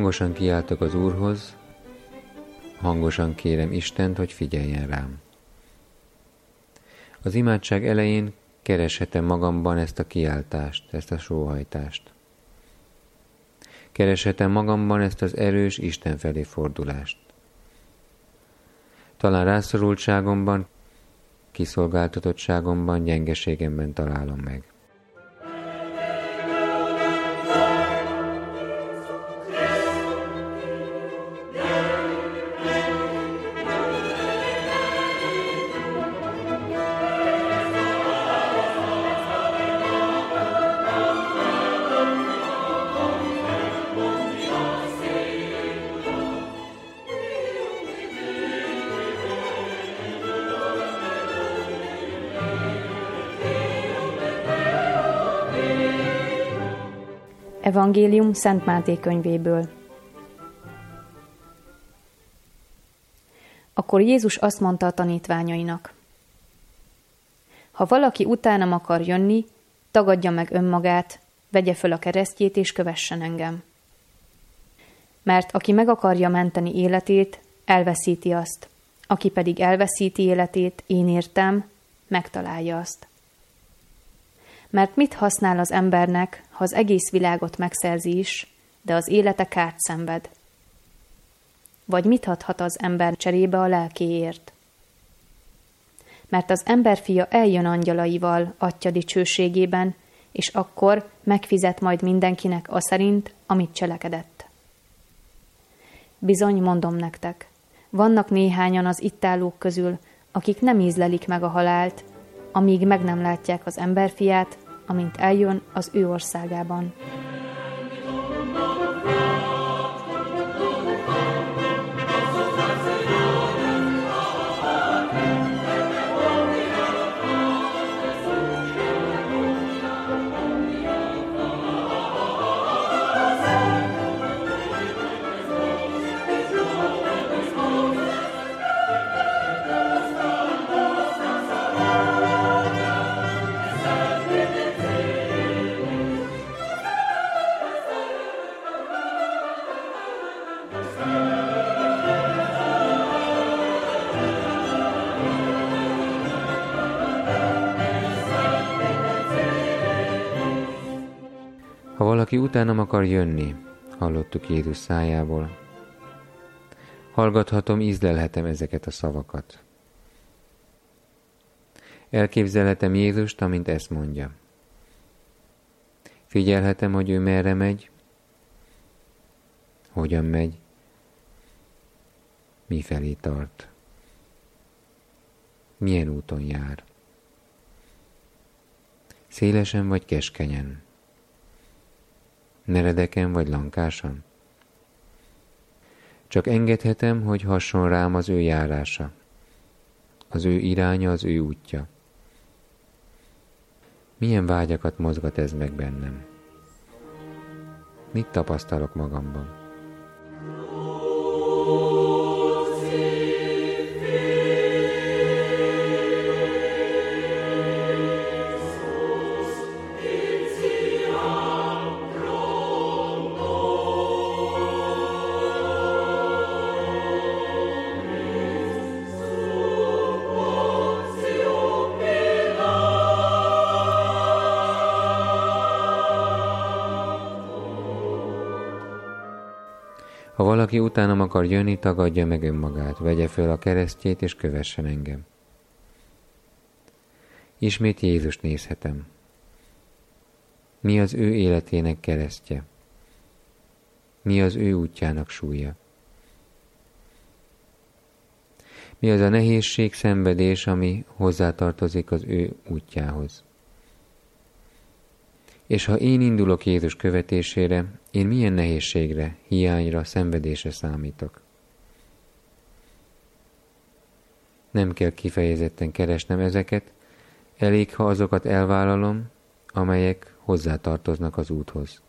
Hangosan kiáltok az Úrhoz, hangosan kérem Istent, hogy figyeljen rám. Az imádság elején kereshetem magamban ezt a kiáltást, ezt a sóhajtást. Kereshetem magamban ezt az erős Isten felé fordulást. Talán rászorultságomban, kiszolgáltatottságomban, gyengeségemben találom meg. Evangélium Szent Máté könyvéből. Akkor Jézus azt mondta a tanítványainak: Ha valaki utánam akar jönni, tagadja meg önmagát, vegye föl a keresztjét és kövessen engem. Mert aki meg akarja menteni életét, elveszíti azt, aki pedig elveszíti életét, én értem, megtalálja azt. Mert mit használ az embernek, ha az egész világot megszerzi is, de az élete kárt szenved? Vagy mit adhat az ember cserébe a lelkéért? Mert az emberfia eljön angyalaival Atya dicsőségében, és akkor megfizet majd mindenkinek aszerint, amit cselekedett. Bizony, mondom nektek, vannak néhányan az itt állók közül, akik nem ízlelik meg a halált, amíg meg nem látják az emberfiát, amint eljön az ő országában. Ha valaki utánam akar jönni, hallottuk Jézus szájából, hallgathatom, ízlelhetem ezeket a szavakat. Elképzelhetem Jézust, amint ezt mondja. Figyelhetem, hogy ő merre megy, hogyan megy, mifelé tart, milyen úton jár. Szélesen vagy keskenyen, neredeken vagy lankásan. Csak engedhetem, hogy hasson rám az ő járása, az ő iránya, az ő útja. Milyen vágyakat mozgat ez meg bennem? Mit tapasztalok magamban? Ha valaki utánam akar jönni, tagadja meg önmagát, vegye föl a keresztjét és kövessen engem. Ismét Jézust nézhetem. Mi az ő életének keresztje? Mi az ő útjának súlya? Mi az a nehézség, szenvedés, ami hozzátartozik az ő útjához? És ha én indulok Jézus követésére, én milyen nehézségre, hiányra, szenvedésre számítok? Nem kell kifejezetten keresnem ezeket, elég, ha azokat elvállalom, amelyek hozzátartoznak az úthoz.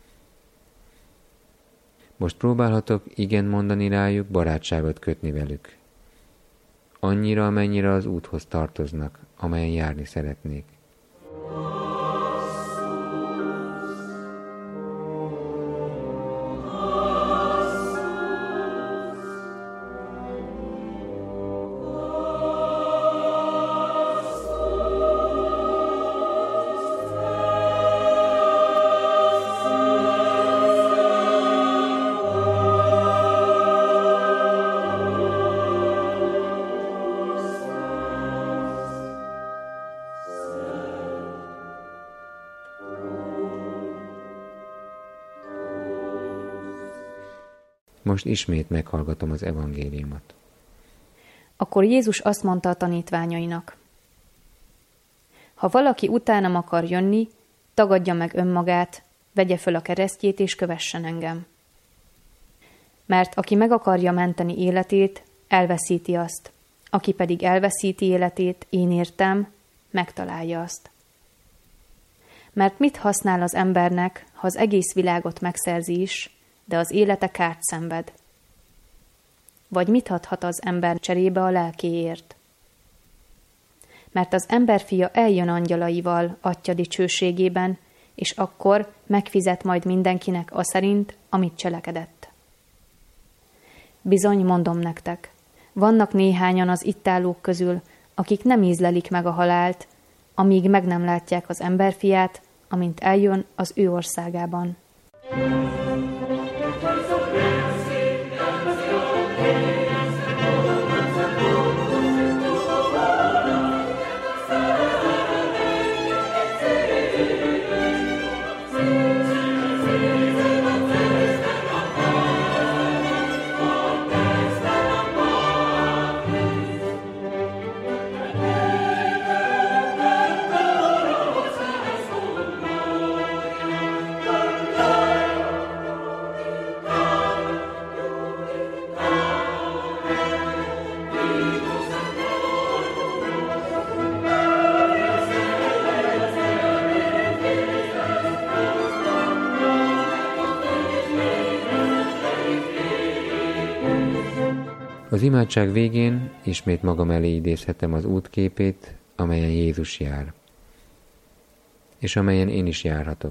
Most próbálhatok igen mondani rájuk, barátságot kötni velük. Annyira, amennyire az úthoz tartoznak, amelyen járni szeretnék. Most ismét meghallgatom az evangéliumot. Akkor Jézus azt mondta a tanítványainak: Ha valaki utánam akar jönni, tagadja meg önmagát, vegye föl a keresztjét és kövessen engem. Mert aki meg akarja menteni életét, elveszíti azt, aki pedig elveszíti életét, én értem, megtalálja azt. Mert mit használ az embernek, ha az egész világot megszerzi is, de az élete kárt szenved? Vagy mit adhat az ember cserébe a lelkéért? Mert az emberfia eljön angyalaival Atya dicsőségében, és akkor megfizet majd mindenkinek aszerint, amit cselekedett. Bizony, mondom nektek, vannak néhányan az itt állók közül, akik nem ízlelik meg a halált, amíg meg nem látják az emberfiát, amint eljön az ő országában. Az imádság végén ismét magam elé idézhetem az útképét, amelyen Jézus jár, és amelyen én is járhatok.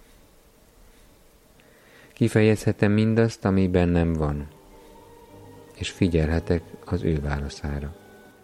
Kifejezhetem mindazt, ami bennem van, és figyelhetek az ő válaszára.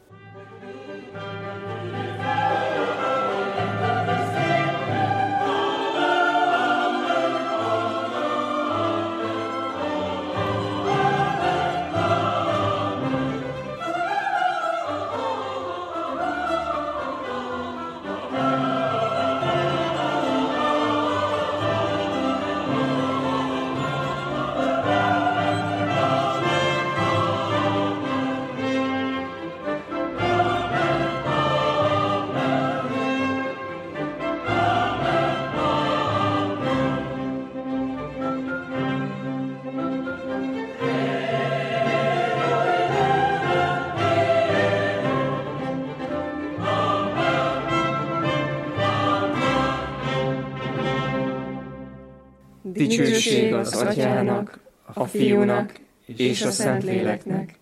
Dicsőség az Atyának, a Fiúnak és a Szentléleknek,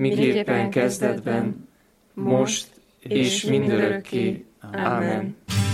miképpen kezdetben, most és mindörökké. Ámen.